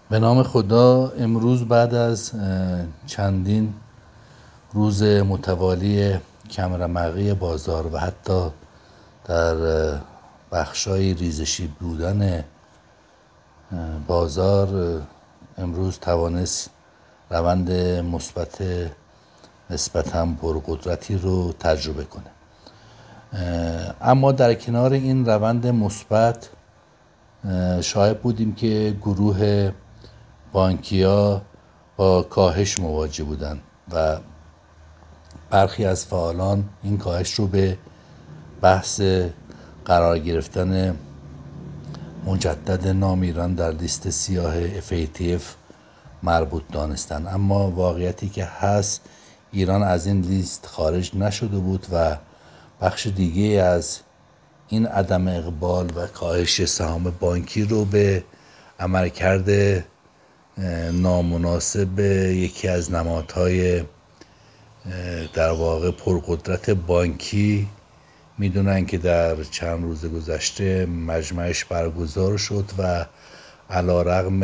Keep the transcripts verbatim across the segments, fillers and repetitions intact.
به نام خدا. امروز بعد از چندین روز متوالی کمرمقی بازار و حتی در بخشای ریزشی بودن بازار، امروز توانست روند مثبت نسبتاً پرقدرتی رو تجربه کنه. اما در کنار این روند مثبت شاهد بودیم که گروه بانکی‌ها با کاهش مواجه بودند و برخی از فعالان این کاهش رو به بحث قرار گرفتن مجدد نام ایران در لیست سیاه اف ای تی اف مربوط دانستند. اما واقعیتی که هست، ایران از این لیست خارج نشده بود و بخش دیگه از این عدم اقبال و کاهش سهام بانکی رو به عملکرد نامناسب یکی از نمادهای در واقع پرقدرت بانکی میدونن که در چند روز گذشته مجمعش برگزار شد و علیرغم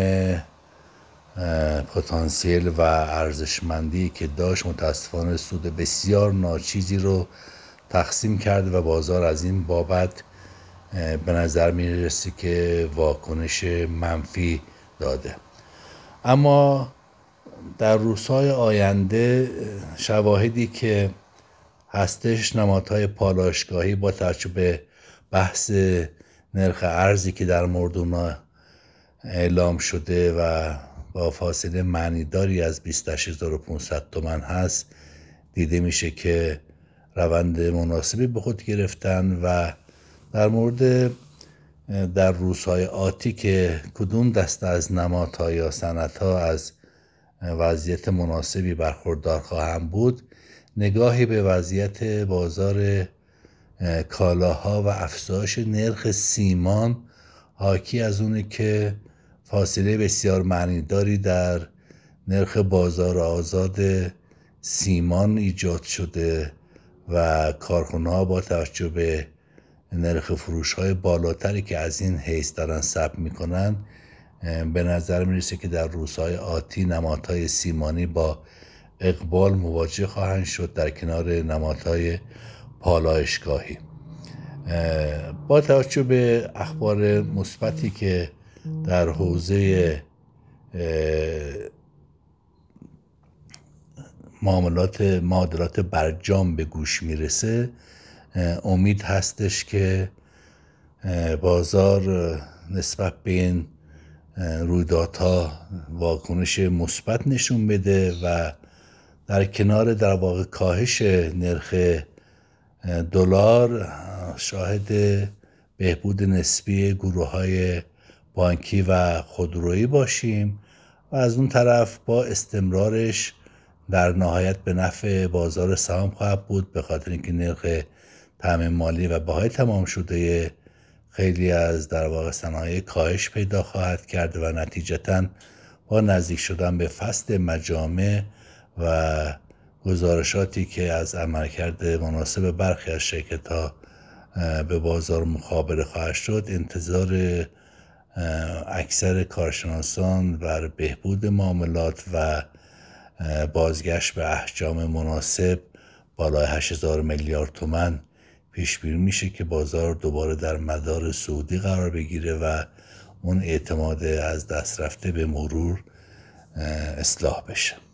پتانسیل و ارزشمندی که داشت، متاسفانه سود بسیار ناچیزی رو تقسیم کرد و بازار از این بابت به نظر میرسه که واکنش منفی داده. اما در روزهای آینده شواهدی که هستش، نمادهای پالایشگاهی با توجه به بحث نرخ ارزی که در مورد اونا اعلام شده و با فاصله معنیداری از بیست و هشت هزار و پانصد تومان هست، دیده میشه که روند مناسبی به خود گرفتن و در مورد در روزهای آتی که کدوم دسته از نمادها یا سندها از وضعیت مناسبی برخوردار خواهند بود، نگاهی به وضعیت بازار کالاها و افزایش نرخ سیمان حاکی از اونه که فاصله بسیار معنیداری در نرخ بازار آزاد سیمان ایجاد شده و کارخانه‌ها با توجه به نرخ فروش‌های بالاتری که از این حیث دارن ثبت میکنن، به نظر میرسه که در روزهای آتی نمادهای سیمانی با اقبال مواجه خواهند شد در کنار نمادهای پالایشگاهی. با توجه به اخبار مثبتی که در حوزه معاملات معادلات برجام به گوش میرسه، امید هستش که بازار نسبت به این رویدادها واکنش مثبت نشون بده و در کنار در واقع کاهش نرخ دلار شاهد بهبود نسبی گروه‌های بانکی و خودرویی باشیم و از اون طرف با استمرارش در نهایت به نفع بازار سهام خواهد بود، به خاطر اینکه نرخ تامین مالی و بهای تمام شده خیلی از در واقع صنایع کاهش پیدا خواهد کرد و نتیجتاً با نزدیک شدن به فصل مجامع و گزارشاتی که از عملکرد مناسب برخی از شرکت‌ها به بازار مخابره خواهد شد، انتظار اکثر کارشناسان بر بهبود معاملات و بازگشت به احجام مناسب بالای هشت هزار میلیارد تومان پیش بینی میشه که بازار دوباره در مدار صعودی قرار بگیره و اون اعتماد از دست رفته به مرور اصلاح بشه.